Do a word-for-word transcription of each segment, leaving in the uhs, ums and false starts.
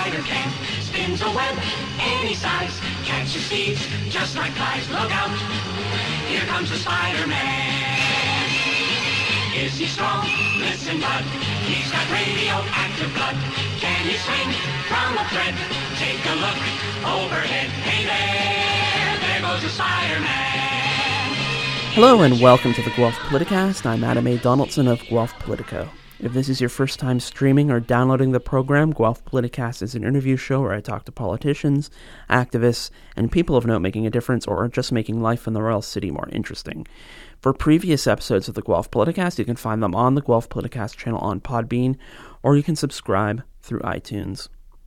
spider can. Spins a web any size. Catches thieves just like flies. Look out, here comes the Spider-Man. Is he strong? Listen, bud. He's got radioactive blood. Can he swing from a thread? Take a look overhead. Hey there, there goes the Spider-Man. Hello and welcome to the Guelph Politicast. I'm Adam A. Donaldson of Guelph Politico. If this is your first time streaming or downloading the program, Guelph Politicast is an interview show where I talk to politicians, activists, and people of note making a difference or just making life in the Royal City more interesting. For previous episodes of the Guelph Politicast, you can find them on the Guelph Politicast channel on Podbean, or you can subscribe through iTunes.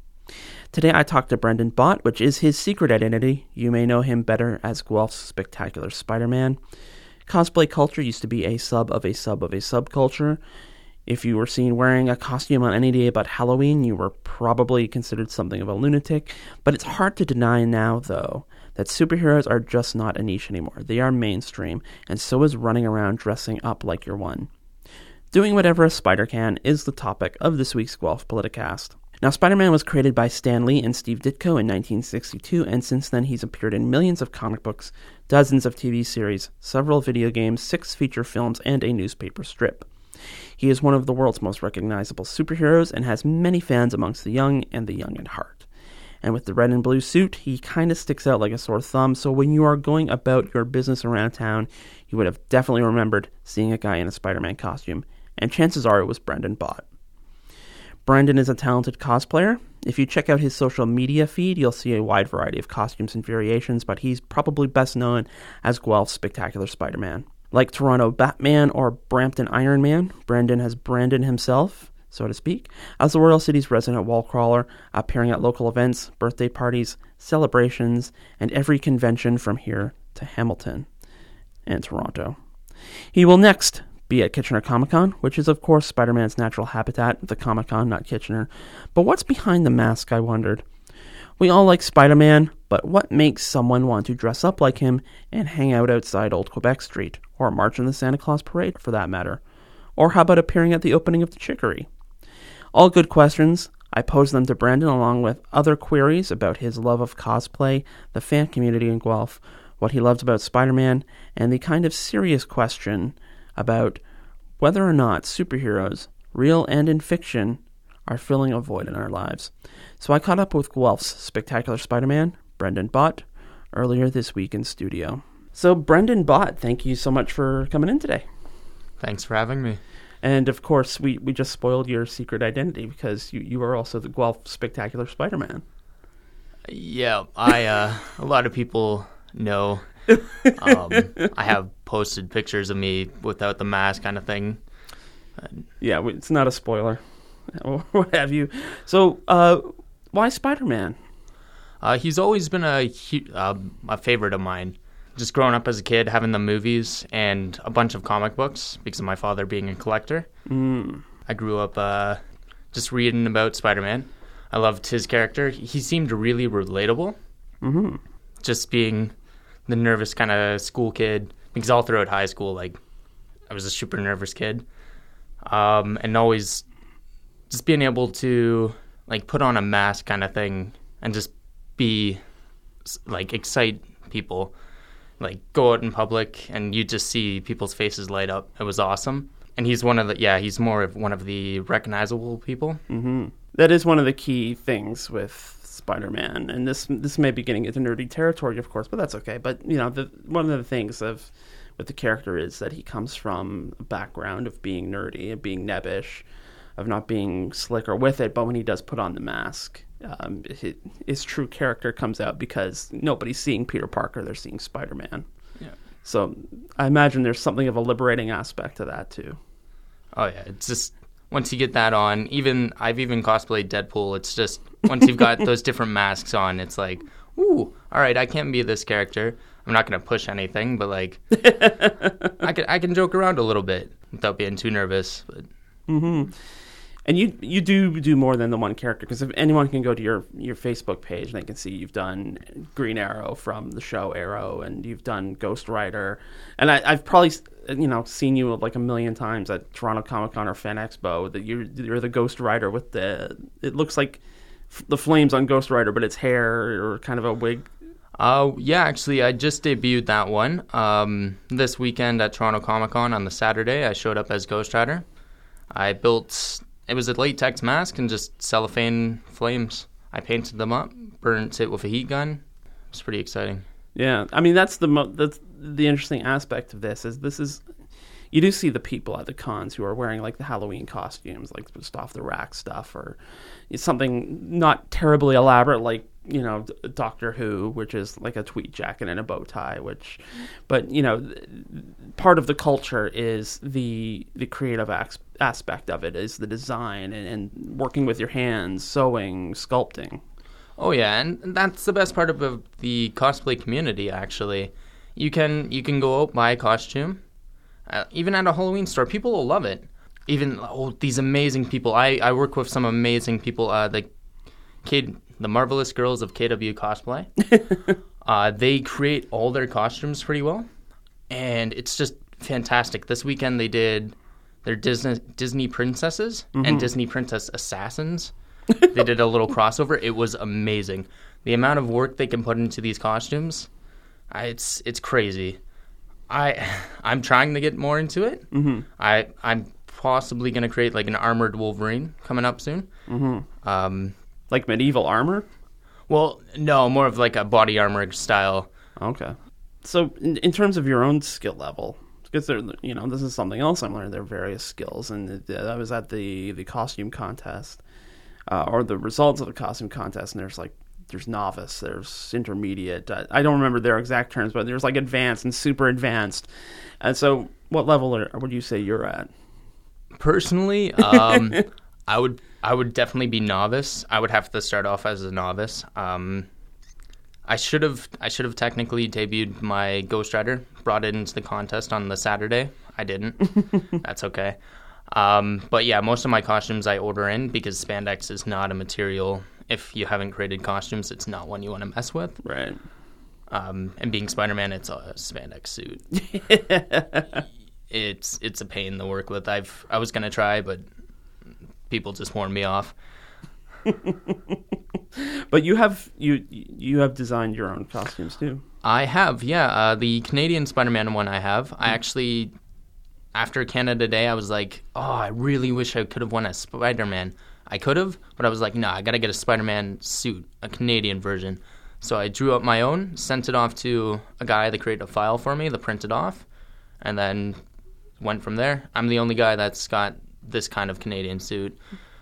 Today I talked to Brendan Bott, which is his secret identity. You may know him better as Guelph's Spectacular Spider-Man. Cosplay culture used to be a sub of a sub of a subculture. If you were seen wearing a costume on any day but Halloween, you were probably considered something of a lunatic. But it's hard to deny now, though, that superheroes are just not a niche anymore. They are mainstream, and so is running around dressing up like you're one. Doing whatever a spider can is the topic of this week's Guelph Politicast. Now, Spider-Man was created by Stan Lee and Steve Ditko in nineteen sixty-two, and since then he's appeared in millions of comic books, dozens of T V series, several video games, six feature films, and a newspaper strip. He is one of the world's most recognizable superheroes and has many fans amongst the young and the young at heart. And with the red and blue suit, he kind of sticks out like a sore thumb, so when you are going about your business around town, you would have definitely remembered seeing a guy in a Spider-Man costume, and chances are it was Brendan Bott. Brendan is a talented cosplayer. If you check out his social media feed, you'll see a wide variety of costumes and variations, but he's probably best known as Guelph's Spectacular Spider-Man. Like Toronto Batman or Brampton Iron Man, Brendan has branded himself, so to speak, as the Royal City's resident wall crawler, appearing at local events, birthday parties, celebrations, and every convention from here to Hamilton and Toronto. He will next be at Kitchener Comic-Con, which is of course Spider-Man's natural habitat, the Comic-Con, not Kitchener. But what's behind the mask, I wondered. We all like Spider-Man, but what makes someone want to dress up like him and hang out outside Old Quebec Street, or march in the Santa Claus Parade, for that matter? Or how about appearing at the opening of the Chicory? All good questions. I posed them to Brendan along with other queries about his love of cosplay, the fan community in Guelph, what he loves about Spider-Man, and the kind of serious question about whether or not superheroes, real and in fiction, are filling a void in our lives. So I caught up with Guelph's Spectacular Spider-Man, Brendan Bott, earlier this week in studio. So Brendan Bott, thank you so much for coming in today. Thanks for having me. And of course, we, we just spoiled your secret identity because you, you are also the Guelph Spectacular Spider-Man. Yeah, I uh, a lot of people know. um, I have posted pictures of me without the mask kind of thing. Yeah, it's not a spoiler. What have you? So, uh, why Spider-Man? Uh, he's always been a, uh, a favorite of mine. Just growing up as a kid, having the movies and a bunch of comic books because of my father being a collector. Mm. I grew up uh, just reading about Spider-Man. I loved his character. He seemed really relatable. Mm-hmm. Just being the nervous kind of school kid, because all throughout high school, like, I was a super nervous kid. Um, and always just being able to, like, put on a mask kind of thing and just be, like, excite people. Like, go out in public and you just see people's faces light up. It was awesome. And he's one of the, yeah, he's more of one of the recognizable people. Mm-hmm. That is one of the key things with Spider-Man, and this this may be getting into nerdy territory, of course, but that's okay. But, you know, the, one of the things of with the character is that he comes from a background of being nerdy, of being nebbish, of not being slicker with it, but when he does put on the mask, um, his, his true character comes out because nobody's seeing Peter Parker, they're seeing Spider-Man. Yeah. So I imagine there's something of a liberating aspect to that, too. Oh, yeah, it's just, once you get that on, even, I've even cosplayed Deadpool, it's just, once you've got those different masks on, it's like, ooh, all right, I can be this character. I'm not going to push anything, but, like, I can I can joke around a little bit without being too nervous. But. Mm-hmm. And you you do do more than the one character, because if anyone can go to your, your Facebook page, and they can see you've done Green Arrow from the show Arrow, and you've done Ghost Rider, and I, I've probably you know seen you like a million times at Toronto Comic Con or Fan Expo. That you're you're the Ghost Rider with the, it looks like f- the flames on Ghost Rider, but it's hair or kind of a wig. Uh, yeah, actually, I just debuted that one um, this weekend at Toronto Comic Con on the Saturday. I showed up as Ghost Rider. I built, it was a latex mask and just cellophane flames. I painted them up, burnt it with a heat gun. It was pretty exciting. Yeah, I mean, that's the mo- that's the interesting aspect of this, is this is, you do see the people at the cons who are wearing like the Halloween costumes, like just off the rack stuff, or it's something not terribly elaborate, like, you know, Doctor Who, which is like a tweed jacket and a bow tie, which, but, you know, part of the culture is the the creative as- aspect of it, is the design and, and working with your hands, sewing, sculpting. Oh yeah, and that's the best part of the cosplay community, actually. You can you can go out, buy a costume, uh, even at a Halloween store. People will love it. Even, oh, these amazing people. I, I work with some amazing people, uh, the K, the Marvelous Girls of K W Cosplay. uh, they create all their costumes pretty well, and it's just fantastic. This weekend they did their Disney, Disney princesses mm-hmm. and Disney princess assassins. They did a little crossover. It was amazing. The amount of work they can put into these costumes, I, it's it's crazy. I I'm trying to get more into it. Mm-hmm. I I'm possibly going to create like an armored Wolverine coming up soon. Mm-hmm. Um, like medieval armor? Well, no, more of like a body armor style. Okay. So in, in terms of your own skill level, because there, you know, this is something else I'm learning. There are various skills, and it, I was at the the costume contest, uh, or the results of the costume contest, and there's like there's novice, there's intermediate. Uh, I don't remember their exact terms, but there's like advanced and super advanced. And so, what level are, would you say you're at? Personally, um, I would I would definitely be novice. I would have to start off as a novice. Um, I should have I should have technically debuted my Ghost Rider, brought it into the contest on the Saturday. I didn't. That's okay. Um, but yeah, most of my costumes I order in, because spandex is not a material. If you haven't created costumes, it's not one you want to mess with. Right. Um, and being Spider-Man, it's a spandex suit. It's it's a pain to work with. I've I was gonna try, but people just warned me off. But you have you you have designed your own costumes too. I have, yeah. Uh, the Canadian Spider-Man one I have. I actually, after Canada Day, I was like, oh, I really wish I could have won a Spider-Man. I could have, but I was like, nah, I gotta get a Spider-Man suit, a Canadian version. So I drew up my own, sent it off to a guy that created a file for me, that printed off, and then went from there. I'm the only guy that's got this kind of Canadian suit.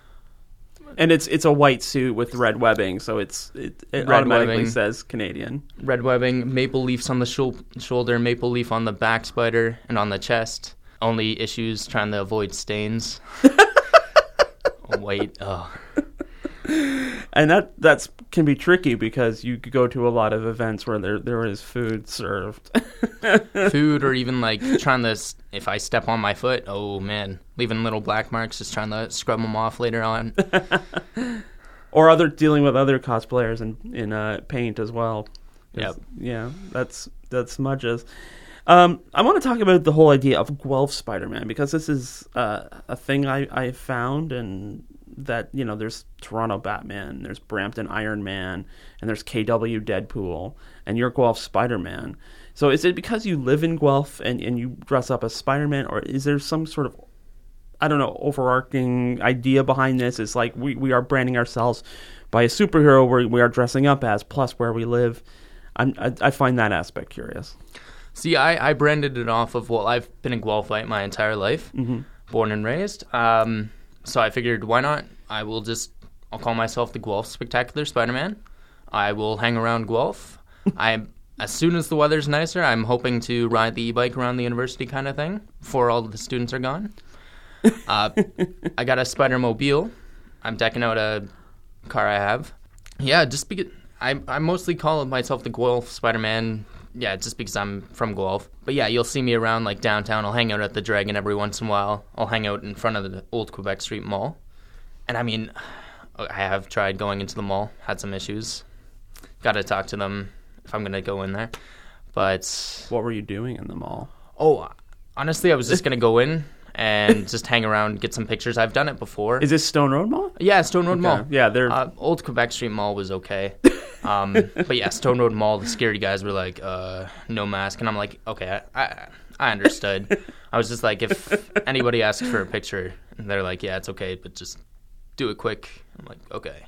And it's it's a white suit with red webbing, so it's it, it automatically webbing, says Canadian. Red webbing, maple leaves on the shul- shoulder, maple leaf on the back spider, and on the chest. Only issues trying to avoid stains. Oh, wait, oh. And that that's can be tricky, because you could go to a lot of events where there there is food served. Food, or even like trying to, if I step on my foot, oh man, leaving little black marks, just trying to scrub them off later on. Or other dealing with other cosplayers in in uh, paint as well. Yep. Yeah, that's that's smudges. Um, I want to talk about the whole idea of Guelph Spider-Man, because this is uh, a thing I I found, and that, you know, there's Toronto Batman, there's Brampton Iron Man, and there's K W Deadpool, and you're Guelph Spider-Man. So is it because you live in Guelph and, and you dress up as Spider-Man, or is there some sort of, I don't know, overarching idea behind this? It's like we, we are branding ourselves by a superhero where we are dressing up as, plus where we live. I'm, I, I find that aspect curious. See, I, I branded it off of, well, I've been in Guelphite my entire life, mm-hmm. born and raised. Um, so I figured, why not? I will just, I'll call myself the Guelph Spectacular Spider-Man. I will hang around Guelph. I, as soon as the weather's nicer, I'm hoping to ride the e-bike around the university kind of thing before all the students are gone. Uh, I got a Spider-Mobile. I'm decking out a car I have. Yeah, just because I, I mostly call myself the Guelph Spider-Man. Yeah, just because I'm from Guelph. But yeah, you'll see me around like downtown. I'll hang out at the Dragon every once in a while. I'll hang out in front of the old Quebec Street Mall. And I mean, I have tried going into the mall, had some issues. Got to talk to them if I'm going to go in there. But what were you doing in the mall? Oh, honestly, I was just going to go in. and just hang around, get some pictures. I've done it before. Is this Stone Road Mall? Yeah, Stone Road Okay. Mall. Yeah, they're Uh, Old Quebec Street Mall was okay. Um, but yeah, Stone Road Mall, the security guys were like, uh, no mask. And I'm like, okay, I, I, I understood. I was just like, if anybody asks for a picture, and they're like, yeah, it's okay, but just do it quick. I'm like, okay.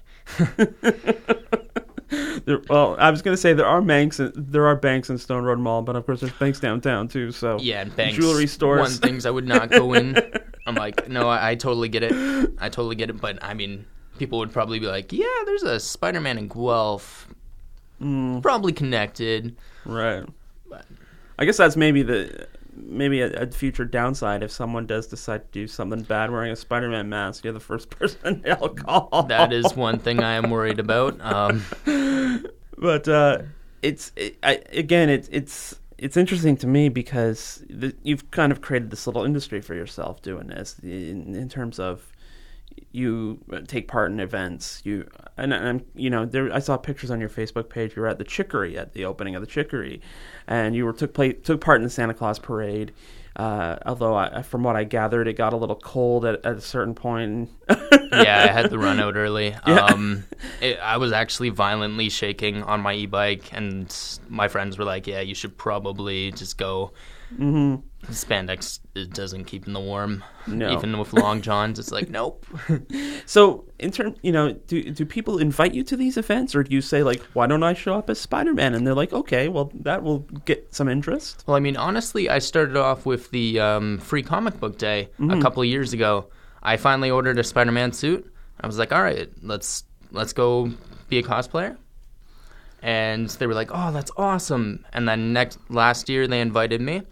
there, well, I was gonna say there are banks. There are banks in Stone Road Mall, but of course there's banks downtown too. So Yeah, and banks. jewelry stores. One things I would not go in. I'm like, no, I, I totally get it. I totally get it. But I mean, people would probably be like, yeah, there's a Spider-Man in Guelph. Mm, Probably connected. right. But I guess that's maybe the maybe a, a future downside if someone does decide to do something bad wearing a Spider-Man mask. You're the first person they'll call. that is one thing I am worried about. Um, But uh, it's it, I, again, it's it's it's interesting to me because the, you've kind of created this little industry for yourself doing this in, in terms of you take part in events. You and, and you know there. I saw pictures on your Facebook page. You were at the Chicory at the opening of the Chicory, and you were took play, took part in the Santa Claus parade. Uh, although, I, from what I gathered, it got a little cold at, at a certain point. yeah, I had to run out early. Yeah. Um, it, I was actually violently shaking on my e-bike, and my friends were like, yeah, you should probably just go. Mm-hmm. Spandex, it doesn't keep in the warm. No. Even with long johns, it's like, nope. So, in term, you know, do do people invite you to these events, or do you say like, "Why don't I show up as Spider-Man?" And they're like, "Okay, well, that will get some interest." Well, I mean, honestly, I started off with the um, free comic book day Mm-hmm. a couple of years ago. I finally ordered a Spider-Man suit. I was like, all right, let's let's go be a cosplayer. And they were like, oh, that's awesome. And then next last year, they invited me.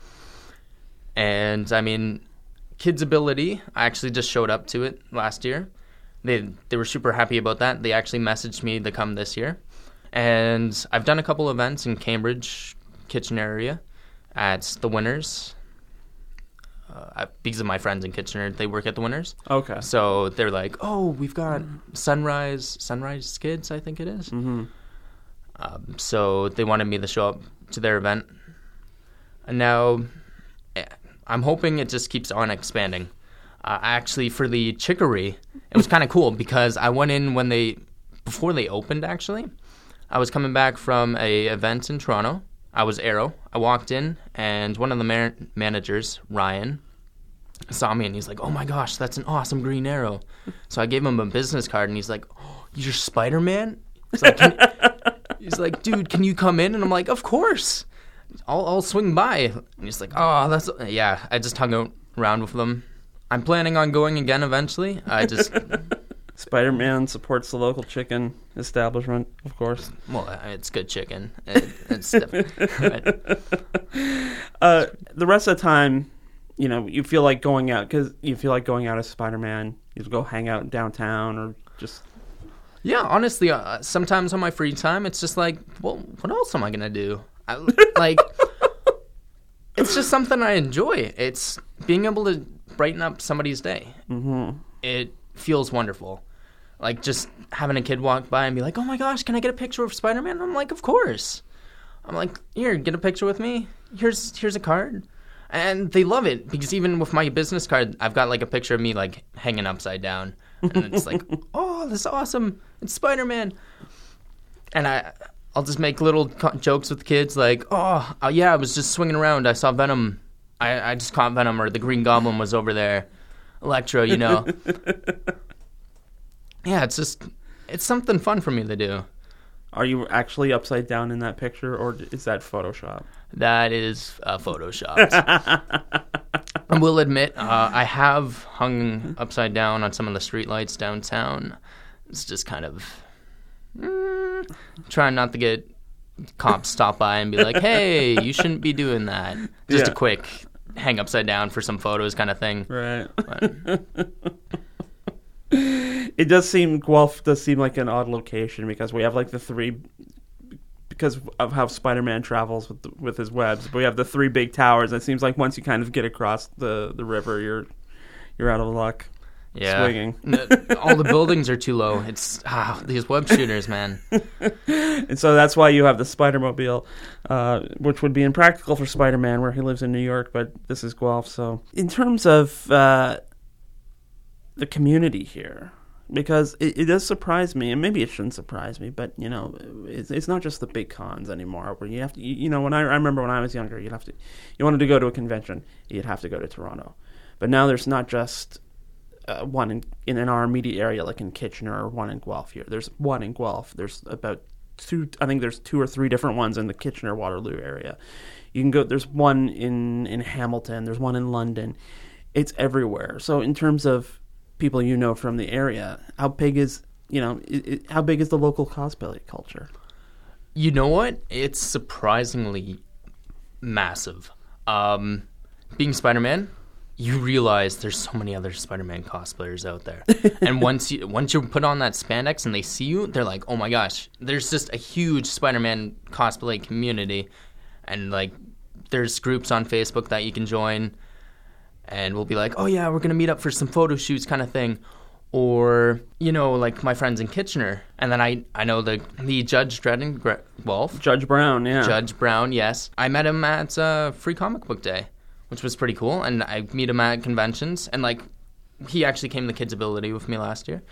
And, I mean, Kids Ability, I actually just showed up to it last year. They they were super happy about that. They actually messaged me to come this year. And I've done a couple events in Cambridge, Kitchener area, at the Winners. Uh, I, because of my friends in Kitchener, they work at the Winners. Okay. So they're like, oh, we've got Sunrise, Sunrise Kids, I think it is. Mm-hmm. Um, so they wanted me to show up to their event. And now eh, I'm hoping it just keeps on expanding. Uh, actually, for the Chicory, it was kind of cool because I went in when they, before they opened, actually. I was coming back from a event in Toronto. I was Arrow. I walked in, and one of the man- managers, Ryan, saw me, and he's like, oh my gosh, that's an awesome Green Arrow. So I gave him a business card, and he's like, oh, you're Spider-Man? He's like, can- he's like, dude, can you come in? And I'm like, of course. I'll, I'll swing by. And he's like, oh, that's... Yeah, I just hung out around with them. I'm planning on going again eventually. I just... Spider-Man supports the local chicken establishment, of course. Well, it's good chicken. It, it's but, Uh, the rest of the time, you know, you feel like going out because you feel like going out as Spider-Man. You go hang out downtown or just. yeah, honestly, uh, sometimes on my free time, it's just like, well, what else am I gonna do? I, like, it's just something I enjoy. It's being able to brighten up somebody's day. Mm-hmm. It feels wonderful. Like, just having a kid walk by and be like, oh my gosh, can I get a picture of Spider-Man? I'm like, of course. I'm like, here, get a picture with me. Here's here's a card. And they love it because even with my business card, I've got like a picture of me like hanging upside down. And it's like, oh, this is awesome. It's Spider-Man. And I, I'll just make little co- jokes with the kids like, oh, uh, yeah, I was just swinging around. I saw Venom. I, I just caught Venom, or the Green Goblin was over there. Electro, you know. Yeah, it's just, it's something fun for me to do. Are you actually upside down in that picture, or is that Photoshop? That is uh, photoshopped. I will admit, uh, I have hung upside down on some of the streetlights downtown. It's just kind of mm, trying not to get cops stop by and be like, hey, you shouldn't be doing that. Just Yeah. a quick hang upside down for some photos kind of thing. Right. But, It does seem Guelph does seem like an odd location because we have like the three because of how Spider-Man travels with the, with his webs. But we have the three big towers. It seems like once you kind of get across the, the river, you're you're out of luck. Yeah. swinging. All the buildings are too low. It's ah, these web shooters, man. And so that's why you have the Spider-Mobile, uh, which would be impractical for Spider-Man where he lives in New York, but this is Guelph. So in terms of uh, the community here, because it, it does surprise me, and maybe it shouldn't surprise me, but, you know, it's, it's not just the big cons anymore where you have to, you, you know, when I, I remember when I was younger, you'd have to, you wanted to go to a convention, you'd have to go to Toronto. But now there's not just uh, one in, in, in our immediate area, like in Kitchener, or one in Guelph here. There's one in Guelph. There's about two, I think there's two or three different ones in the Kitchener-Waterloo area. You can go, there's one in, in Hamilton, there's one in London. It's everywhere. So in terms of people you know from the area, how big is, you know, it, it, how big is the local cosplay culture? You know what? It's surprisingly massive. Um, being Spider-Man, you realize there's so many other Spider-Man cosplayers out there. And once you once you put on that spandex and they see you, they're like, oh my gosh, there's just a huge Spider-Man cosplay community. And, like, there's groups on Facebook that you can join. And we'll be like, oh, yeah, we're going to meet up for some photo shoots kind of thing. Or, you know, like my friends in Kitchener. And then I, I know the the Judge Dredd in Guelph. Judge Brown, yeah. Judge Brown, yes. I met him at uh, Free Comic Book Day, which was pretty cool. And I meet him at conventions. And, like, he actually came to Kids Ability with me last year.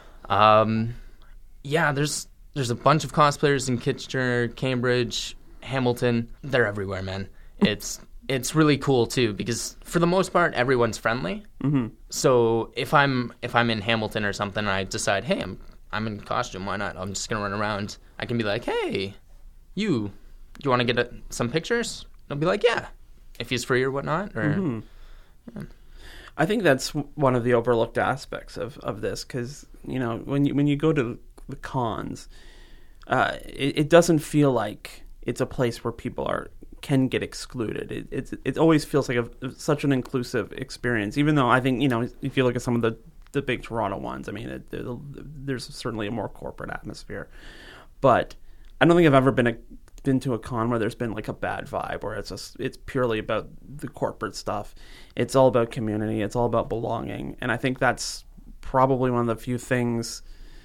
Um, yeah, there's there's a bunch of cosplayers in Kitchener, Cambridge, Hamilton. They're everywhere, man. It's... It's really cool too because for the most part everyone's friendly. Mm-hmm. So if I'm if I'm in Hamilton or something and I decide, hey, I'm I'm in costume, why not? I'm just gonna run around. I can be like, hey, you, do you want to get a, some pictures? They'll be like, yeah, if he's free or whatnot. Or mm-hmm. yeah. I think that's one of the overlooked aspects of, of this because you know when you when you go to the cons, uh, it, it doesn't feel like it's a place where people are. Can get excluded. It it, it always feels like a, such an inclusive experience. Even though I think you know if you look at some of the, the big Toronto ones, I mean it, it, there's certainly a more corporate atmosphere. But I don't think I've ever been a, been to a con where there's been like a bad vibe where it's just it's purely about the corporate stuff. It's all about community. It's all about belonging. And I think that's probably one of the few things,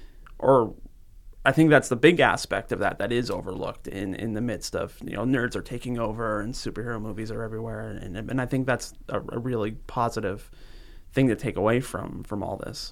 or I think that's the big aspect of that that is overlooked in, in the midst of, you know, nerds are taking over and superhero movies are everywhere. And and I think that's a, a really positive thing to take away from, from all this.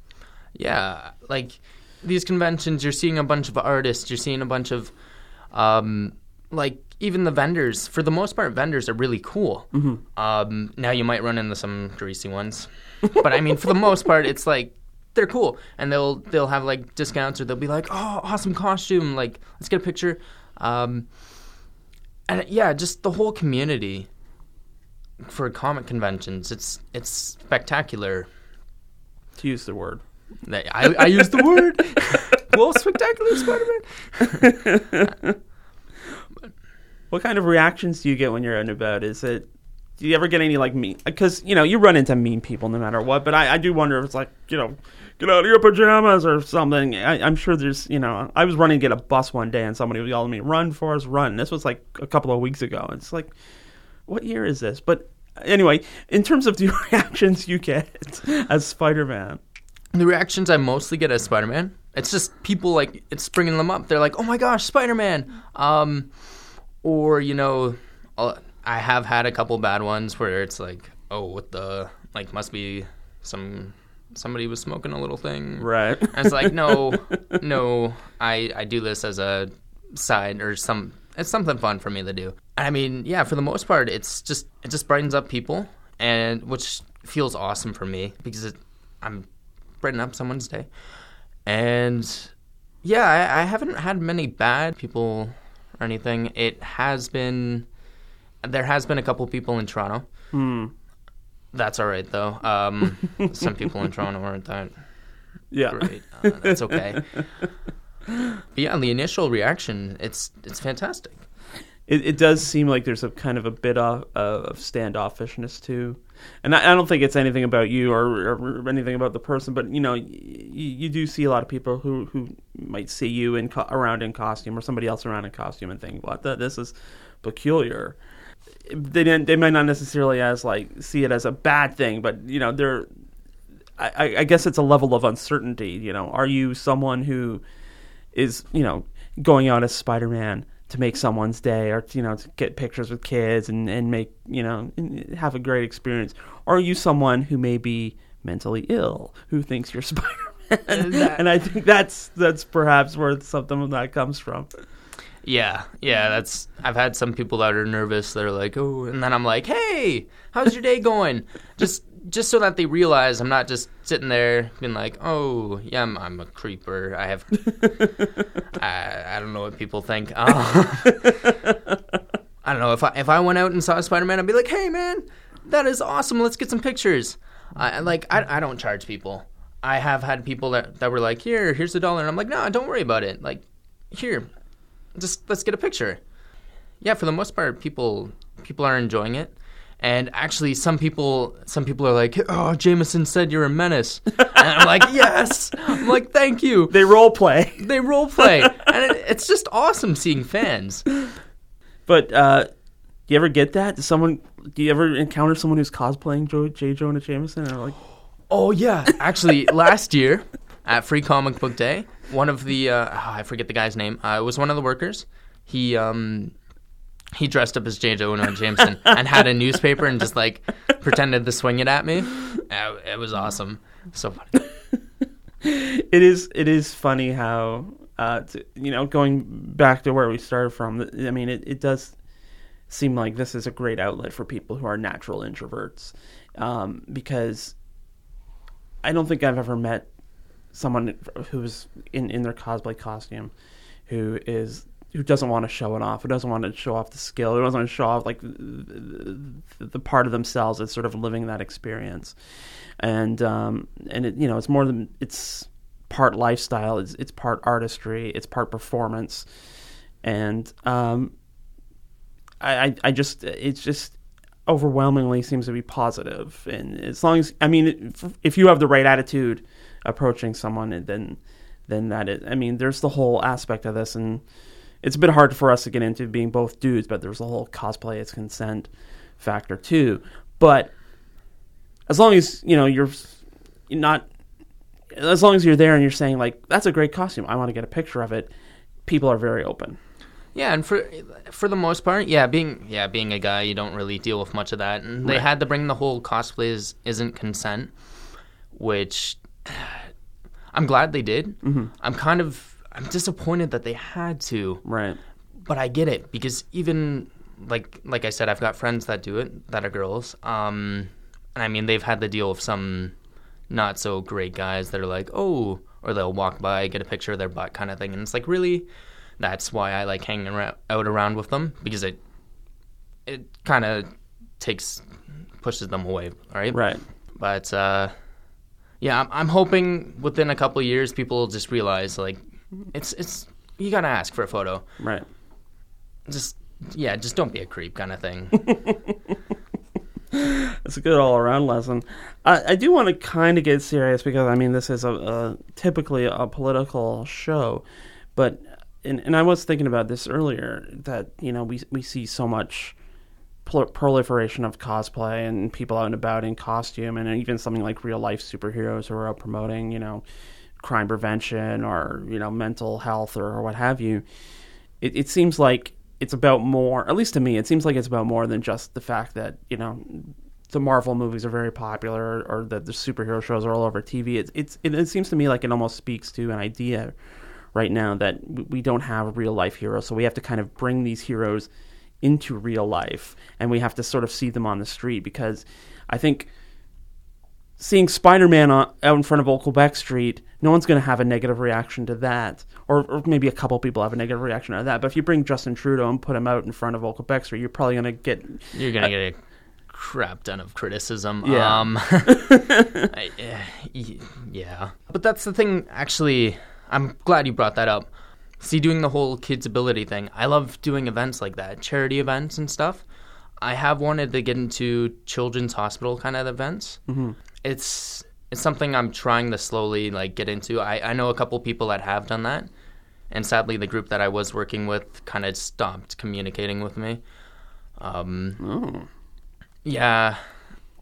Yeah, like these conventions, you're seeing a bunch of artists, you're seeing a bunch of, um, like even the vendors. For the most part, vendors are really cool. Mm-hmm. Um, now you might run into some greasy ones. But I mean, for the most part, it's like, they're cool, and they'll they'll have like discounts, or they'll be like, "Oh, awesome costume! Like, let's get a picture." Um, and yeah, just the whole community for comic conventions. It's it's spectacular. To use the word, I I use the word. Well, spectacular Spider-Man. What kind of reactions do you get when you're out and about? Is it do you ever get any like mean? Because you know you run into mean people no matter what. But I, I do wonder if it's like you know. Get out of your pajamas or something. I, I'm sure there's, you know, I was running to get a bus one day and somebody was yelling at me, run, Forrest, run. This was like a couple of weeks ago. It's like, what year is this? But anyway, in terms of the reactions you get as Spider-Man. The reactions I mostly get as Spider-Man, it's just people like, it's bringing them up. They're like, oh my gosh, Spider-Man. Um, or, you know, I have had a couple bad ones where it's like, oh, what the, like, must be some... somebody was smoking a little thing. Right. And it's like, no, no, I, I do this as a side or some, it's something fun for me to do. I mean, yeah, for the most part, it's just, it just brightens up people, and which feels awesome for me because it, I'm brightening up someone's day. And yeah, I, I haven't had many bad people or anything. It has been, there has been a couple people in Toronto. Hmm. That's all right, though. Um, some people in Toronto aren't that yeah. great. Uh, that's okay. But yeah, the initial reaction, it's it's fantastic. It, it does seem like there's a kind of a bit of, uh, of standoffishness, too. And I, I don't think it's anything about you or, or anything about the person, but, you know, you, you do see a lot of people who, who might see you in co- around in costume or somebody else around in costume and think, what, the, this is peculiar. They didn't. They might not necessarily as like see it as a bad thing, but you know, they're. I, I guess it's a level of uncertainty. You know, are you someone who is, you know, going out as Spider-Man to make someone's day, or, you know, to get pictures with kids and, and make, you know, have a great experience? Or are you someone who may be mentally ill, who thinks you're Spider-Man? That, and I think that's that's perhaps where something of that comes from. Yeah, yeah, that's. I've had some people that are nervous. They're like, oh, and then I'm like, hey, how's your day going? Just, just so that they realize I'm not just sitting there being like, oh, yeah, I'm, I'm a creeper. I have, I, I don't know what people think. Uh, I don't know if I if I went out and saw Spider-Man, I'd be like, hey, man, that is awesome. Let's get some pictures. I like, I, I don't charge people. I have had people that that were like, here, here's a dollar, and I'm like, no, don't worry about it. Like, here. Just let's get a picture. Yeah, for the most part, people people are enjoying it, and actually, some people some people are like, "Oh, Jameson said you're a menace," and I'm like, "Yes." I'm like, "Thank you." They role play. They role play, and it, it's just awesome seeing fans. But uh, do you ever get that? Does someone? Do you ever encounter someone who's cosplaying Joe, J. Jonah Jameson? Or like, oh yeah, actually, last year at Free Comic Book Day, one of the uh, oh, I forget the guy's name. Uh, it was one of the workers. He um he dressed up as J. Jonah Jameson and had a newspaper and just like pretended to swing it at me. Uh, it was awesome. So funny. It is. It is funny how uh to, you know, going back to where we started from. I mean, it, it does seem like this is a great outlet for people who are natural introverts, um, because I don't think I've ever met someone who's in, in their cosplay costume who is who doesn't want to show it off, who doesn't want to show off the skill, who doesn't want to show off like the, the part of themselves that's sort of living that experience. And um, and it, you know, it's more than it's part lifestyle, it's it's part artistry, it's part performance, and um, I, I I just it's just overwhelmingly seems to be positive. And as long as I mean, if you have the right attitude approaching someone, and then then that is, I mean, there's the whole aspect of this, and it's a bit hard for us to get into being both dudes, but there's the whole cosplay as consent factor too. But as long as, you know, you're not, as long as you're there and you're saying like, that's a great costume, I want to get a picture of it, people are very open. Yeah, and for for the most part, yeah, being yeah being a guy, you don't really deal with much of that. And they Right. had to bring the whole cosplay is, isn't consent, which I'm glad they did. Mm-hmm. I'm kind of I'm disappointed that they had to. Right. But I get it, because even like like I said, I've got friends that do it that are girls. Um, and I mean, they've had to deal with some not so great guys that are like, oh, or they'll walk by, get a picture of their butt kind of thing, and it's like, really. That's why I like hanging around, out around with them, because it it kind of takes pushes them away, right? Right. But uh, yeah, I'm, I'm hoping within a couple of years people will just realize like it's it's you gotta ask for a photo, Right. just yeah, just don't be a creep kind of thing. It's a good all-around lesson. I, I do want to kind of get serious, because I mean, this is a, a typically a political show, but. And, and I was thinking about this earlier, that, you know, we we see so much prol- proliferation of cosplay and people out and about in costume, and even something like real-life superheroes who are out promoting, you know, crime prevention or, you know, mental health or, or what have you. It, it seems like it's about more, at least to me, it seems like it's about more than just the fact that, you know, the Marvel movies are very popular, or that the superhero shows are all over T V. It's, it's it, it seems to me like it almost speaks to an idea right now that we don't have real life heroes, so we have to kind of bring these heroes into real life, and we have to sort of see them on the street, because I think seeing Spider-Man out in front of Old Quebec Street, no one's going to have a negative reaction to that, or, or maybe a couple people have a negative reaction to that. But if you bring Justin Trudeau and put him out in front of Old Quebec Street, you're probably going to get You're gonna uh, get a crap ton of criticism. Yeah. Um, I, uh, yeah, but that's the thing. Actually, I'm glad you brought that up. See, doing the whole kids' ability thing, I love doing events like that, charity events and stuff. I have wanted to get into children's hospital kind of events. Mm-hmm. It's it's something I'm trying to slowly like get into. I, I know a couple people that have done that, and sadly, the group that I was working with kind of stopped communicating with me. Um, oh. Yeah,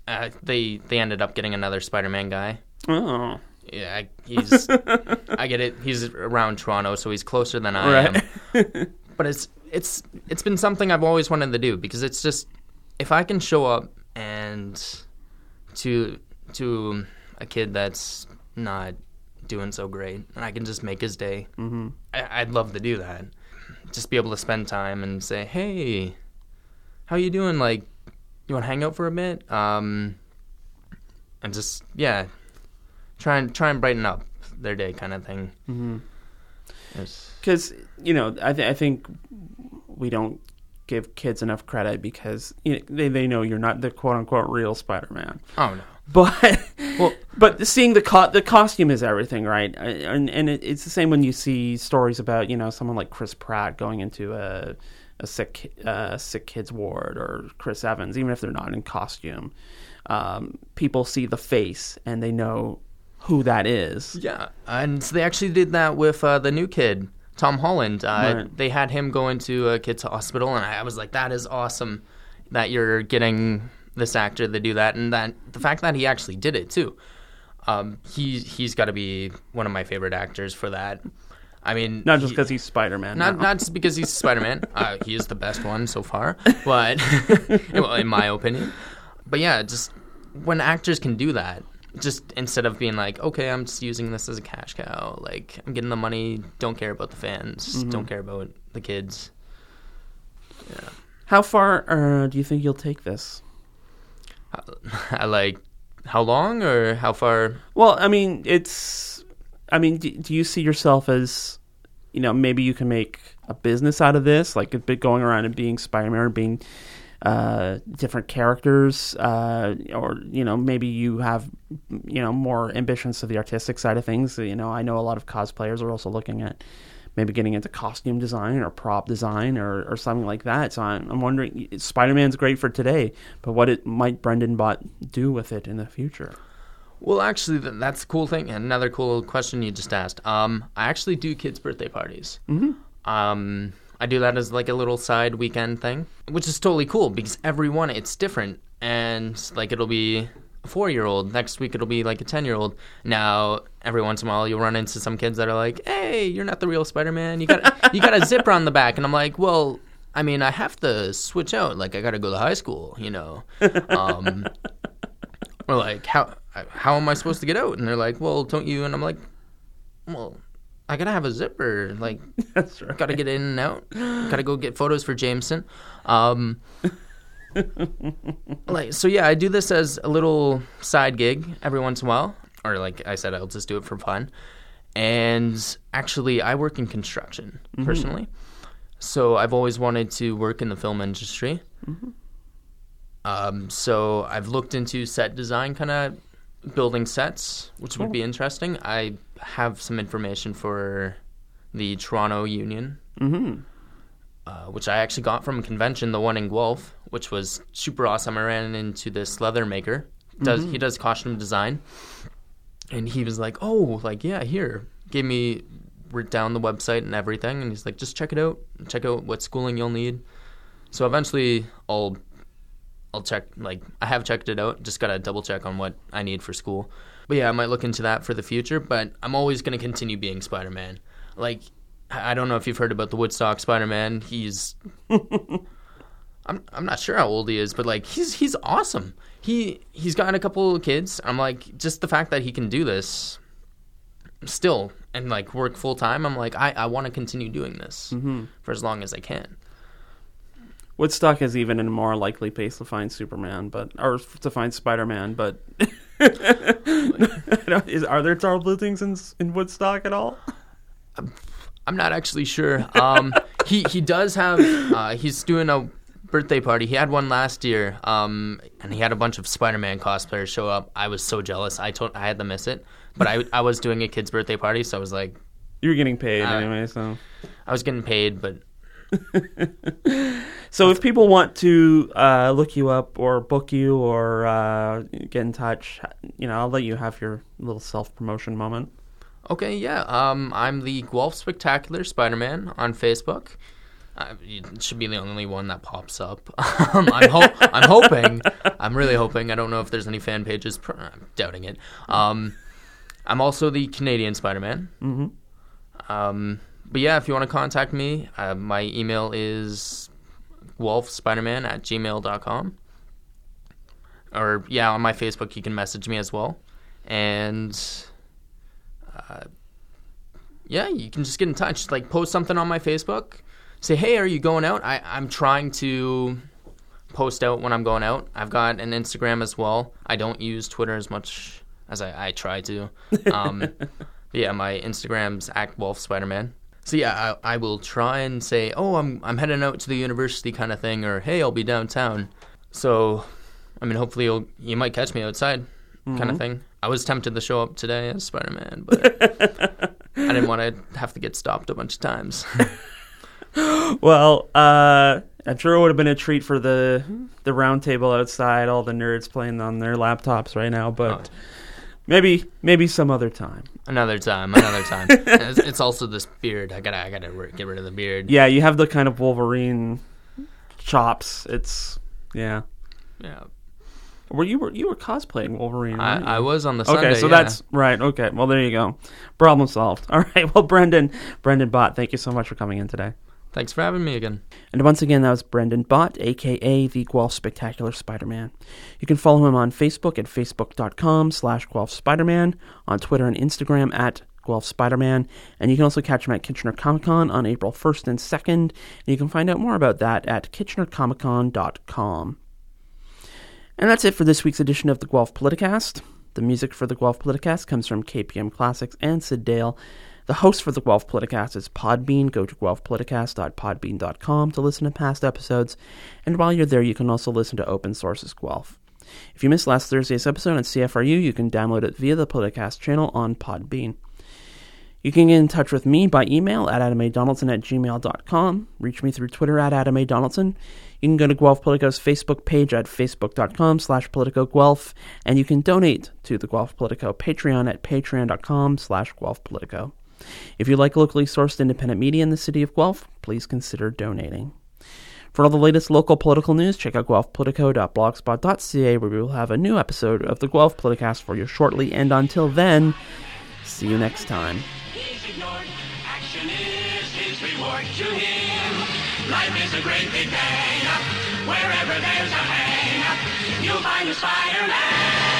Uh, they they ended up getting another Spider-Man guy. Oh. Yeah, I, he's. I get it. He's around Toronto, so he's closer than I Right. am. But it's it's it's been something I've always wanted to do because it's just if I can show up and to to a kid that's not doing so great, and I can just make his day. Mm-hmm. I, I'd love to do that. Just be able to spend time and say, "Hey, how you doing? Like, you want to hang out for a bit?" Um, and just yeah, try and try and brighten up their day, kind of thing. Because mm-hmm. you know, I, th- I think we don't give kids enough credit because you know, they they know you're not the quote unquote real Spider-Man. Oh no. But well, but seeing the co- the costume is everything, right? And and it, it's the same when you see stories about you know someone like Chris Pratt going into a a sick uh, sick kids ward or Chris Evans, even if they're not in costume. Um, people see the face and they know who that is. Yeah, and they actually did that with uh, the new kid, Tom Holland. Uh, Right. They had him go into a kid's hospital, and I was like, that is awesome that you're getting this actor to do that, and that the fact that he actually did it too. Um, he he's got to be one of my favorite actors for that. I mean, Not just he- because he's Spider-Man. not no. not just because he's Spider-Man. Uh, he is the best one so far, but well, in my opinion. But yeah, just when actors can do that, just instead of being like, okay, I'm just using this as a cash cow, like I'm getting the money, don't care about the fans, Mm-hmm. don't care about the kids. Yeah. How far uh, do you think you'll take this? I like how long or how far? Well, I mean, it's. I mean, do, do you see yourself as, you know, maybe you can make a business out of this, like a bit going around and being Spider-Man or being uh, different characters, uh, or you know, maybe you have, you know, more ambitions to the artistic side of things. You know, I know a lot of cosplayers are also looking at maybe getting into costume design or prop design or, or something like that. So I'm, I'm wondering, Spider-Man's great for today, but what it might Brendan Bott do with it in the future? Well, actually, th- that's a cool thing. Another cool question you just asked. Um, I actually do kids' birthday parties. Mm-hmm. Um, I do that as like a little side weekend thing, which is totally cool because every one, it's different. And like it'll be a four-year-old. Next week it'll be like a ten-year-old. Now, every once in a while you'll run into some kids that are like, hey, you're not the real Spider-Man. You got, you got a zipper on the back. And I'm like, well, I mean, I have to switch out. Like, I got to go to high school, you know. Um, or like, how... how am I supposed to get out? And they're like, well, don't you? And I'm like, well, I gotta have a zipper. Like, That's right. gotta get in and out. Gotta go get photos for Jameson. Um, like, so yeah, I do this as a little side gig every once in a while. Or like I said, I'll just do it for fun. And actually, I work in construction, personally. So I've always wanted to work in the film industry. Mm-hmm. Um, so I've looked into set design, kind of building sets, which Cool. would be interesting. I have some information for the Toronto Union, Mm-hmm. uh, which I actually got from a convention, the one in Guelph, which was super awesome. I ran into this leather maker. Does He does costume design. And he was like, oh, like, yeah, here. Gave me wrote down the website and everything. And he's like, just check it out. Check out what schooling you'll need. So eventually I'll I'll check, like, I have checked it out. Just got to double check on what I need for school. But yeah, I might look into that for the future. But I'm always going to continue being Spider-Man. Like, I don't know if you've heard about the Woodstock Spider-Man. He's... I'm I'm not sure how old he is, but, like, he's he's awesome. He, he's got a couple of kids. I'm like, just the fact that he can do this still and, like, work full-time, I'm like, I, I want to continue doing this mm-hmm. for as long as I can. Woodstock is even a more likely place to find Superman, but or to find Spider-Man. But is, are there tall buildings in in Woodstock at all? I'm not actually sure. Um, he he does have. Uh, he's doing a birthday party. He had one last year, um, and he had a bunch of Spider-Man cosplayers show up. I was so jealous. I told I had to miss it, but I I was doing a kid's birthday party, so I was like, You were getting paid Uh, anyway, so. I was getting paid, but. So if people want to uh, look you up or book you or uh, get in touch, you know, I'll let you have your little self-promotion moment. Okay, yeah. Um, I'm the Guelph Spectacular Spider-Man on Facebook. Uh, it should be the only one that pops up. um, I'm, ho- I'm hoping. I'm really hoping. I don't know if there's any fan pages. I'm doubting it. Um, I'm also the Canadian Spider-Man. Mm-hmm. Um, but yeah, if you want to contact me, uh, my email is wolfspiderman at gmail dot com. Or, yeah, on my Facebook, you can message me as well. And, uh, yeah, you can just get in touch. Like, post something on my Facebook. Say, hey, are you going out? I, I'm trying to post out when I'm going out. I've got an Instagram as well. I don't use Twitter as much as I, I try to. Um, but yeah, my Instagram's at Wolf Spiderman. So yeah, I, I will try and say, oh, I'm I'm heading out to the university kind of thing, or hey, I'll be downtown. So, I mean, hopefully you'll, you might catch me outside mm-hmm. kind of thing. I was tempted to show up today as Spider-Man, but I didn't want to have to get stopped a bunch of times. Well, uh, I'm sure it would have been a treat for the the round table outside, all the nerds playing on their laptops right now, but oh. maybe maybe some other time. Another time, another time. it's, it's also this beard. I gotta I gotta get rid of the beard. Yeah, you have the kind of Wolverine chops. It's yeah. Yeah. Were you were you were cosplaying Wolverine? I, right? I was on the Sunday. Okay, so yeah. that's right. Okay, well there you go. Problem solved. All right. Well, Brendan, Brendan Bott, thank you so much for coming in today. Thanks for having me again. And once again, that was Brendan Bott, a k a the Guelph Spectacular Spider-Man. You can follow him on Facebook at facebook.com slash Guelph Spider-Man, on Twitter and Instagram at Guelph Spider-Man, and you can also catch him at Kitchener Comic Con on April first and second, and you can find out more about that at kitchener comic con dot com. And that's it for this week's edition of the Guelph Politicast. The music for the Guelph Politicast comes from K P M Classics and Sid Dale. The host for the Guelph Politicast is Podbean. Go to guelph politicast dot podbean dot com to listen to past episodes. And while you're there, you can also listen to Open Sources Guelph. If you missed last Thursday's episode on C F R U, you can download it via the Politicast channel on Podbean. You can get in touch with me by email at adam a donaldson at gmail dot com. Reach me through Twitter at adam a donaldson. You can go to Guelph Politico's Facebook page at facebook.com slash politicoguelph. And you can donate to the Guelph Politico Patreon at patreon.com slash Guelph Politico. If you like locally sourced independent media in the city of Guelph, please consider donating. For all the latest local political news, check out guelph politico dot blogspot dot c a, where we will have a new episode of the Guelph Politicast for you shortly. And until then, see you next time. He's ignored. Action is his reward to him. Life is a great big bang. Wherever there's a hang, you'll find a Spider-Man.